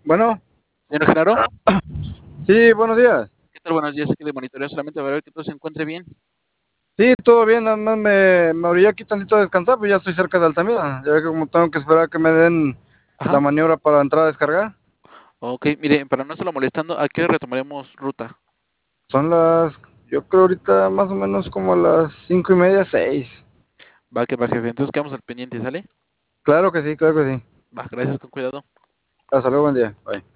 Bueno, Señor Genaro, sí, buenos días. ¿qué tal? Buenos días, aquí de monitoreo solamente para ver que todo se encuentre bien. Sí, todo bien, nada más me orillé aquí tantito a descansar, pues ya estoy cerca de Altamira. Ya que como tengo que esperar a que me den Ajá. la maniobra para entrar a descargar. Ok, mire, para no estarlo molestando, ¿a qué hora retomaremos ruta? Yo creo ahorita más o menos como las 5:30, 6. Va, jefe. Entonces quedamos al pendiente, ¿sale? Claro que sí, claro que sí. Va, gracias, con cuidado. Hasta luego, buen día. Bye.